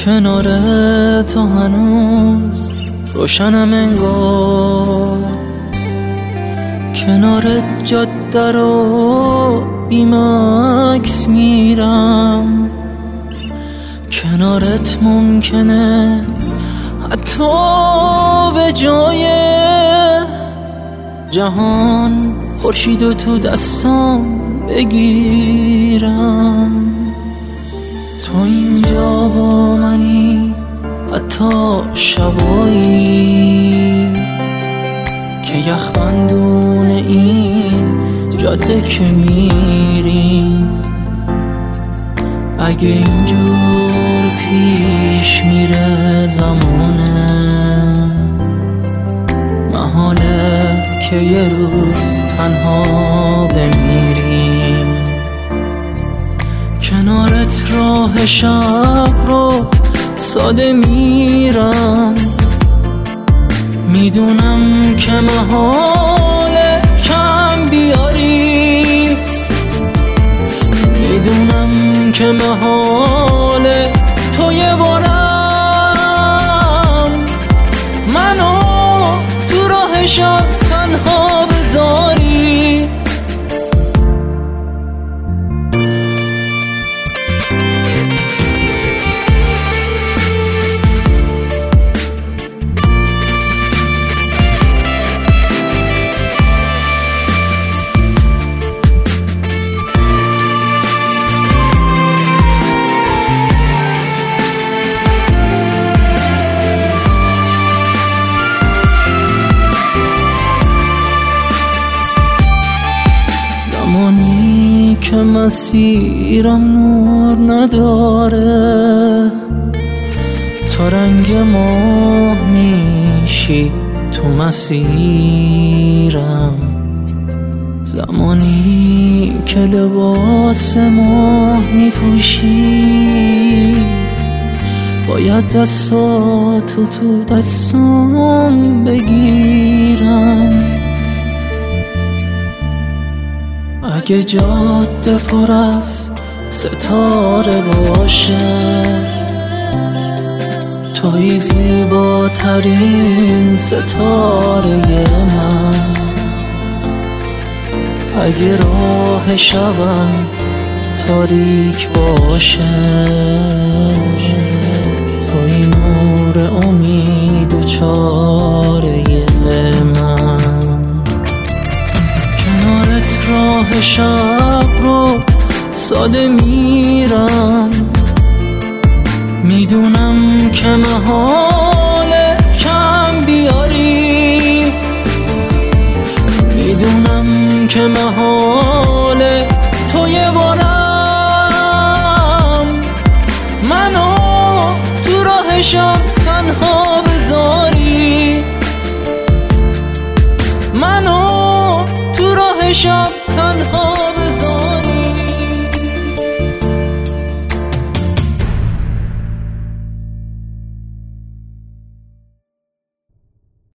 کنار تو هنوز روشنم انگار، کنار جاده رو بیمکس میرم، کنارت ممکنه حتی به جای جهان خورشیدو تو دستام بگیرم. تو اینجا با منی حتی شبایی که یخبندون این جاده که میریم. اگه اینجور پیش میره زمانه، محاله که یه روز تنها بمیریم. کنارت راه شب رو ساده میرم، میدونم که محاله کم بیاری، میدونم که محاله تو یه بارم منو تو راه شب تنها بذاری. زمانی که مسیرم نور نداره، تو رنگ ماه میشی تو مسیرم. زمانی که لباس ماه میپوشی، باید دستاتو تو دستام بگیرم. اگه جاده پر از ستاره باشه، توی زیباترین ستاره من. اگه راه شبم تاریک باشه، توی نور امید و چاره من. کنارت راه شب رو ساده میرم، میدونم که محاله کم بیاری، میدونم که محاله تو یه بارم منو تو راه شب تنها بذاری، منو تو راه شب